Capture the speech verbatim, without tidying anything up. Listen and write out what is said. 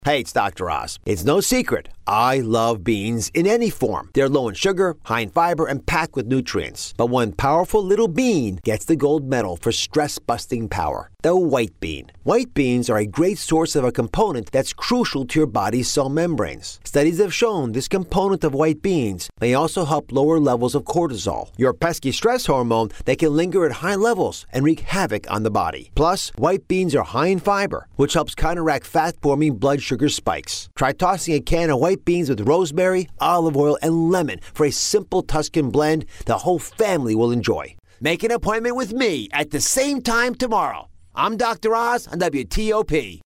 Hey, it's Doctor Oz. It's no secret, I love beans in any form. They're low in sugar, high in fiber, and packed with nutrients. But one powerful little bean gets the gold medal for stress-busting power. The white bean. White beans are a great source of a component that's crucial to your body's cell membranes. Studies have shown this component of white beans may also help lower levels of cortisol, your pesky stress hormone that can linger at high levels and wreak havoc on the body. Plus, white beans are high in fiber, which helps counteract fat-forming blood sugar spikes. Try tossing a can of white beans with rosemary, olive oil, and lemon for a simple Tuscan blend the whole family will enjoy. Make an appointment with me at the same time tomorrow. I'm Doctor Oz on W T O P.